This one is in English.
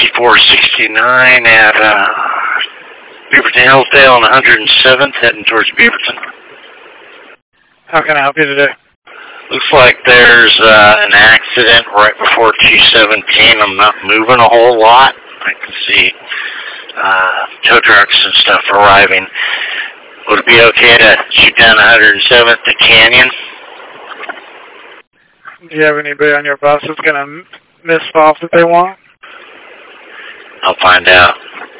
5469 at Beaverton Hillsdale and 107th, heading towards Beaverton. How can I help you today? Looks like there's an accident right before 217. I'm not moving a whole lot. I can see tow trucks and stuff arriving. Would it be okay to shoot down 107th to Canyon? Do you have anybody on your bus that's going to miss off that they want? I'll find out.